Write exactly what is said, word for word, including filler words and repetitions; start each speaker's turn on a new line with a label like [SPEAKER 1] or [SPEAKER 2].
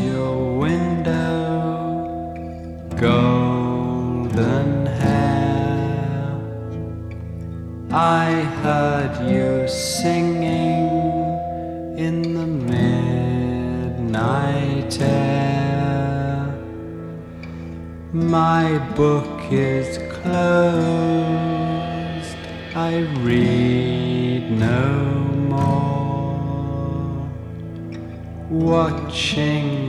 [SPEAKER 1] your window, golden hair. I heard you singing in the midnight air. My book is closed, I read no more, watching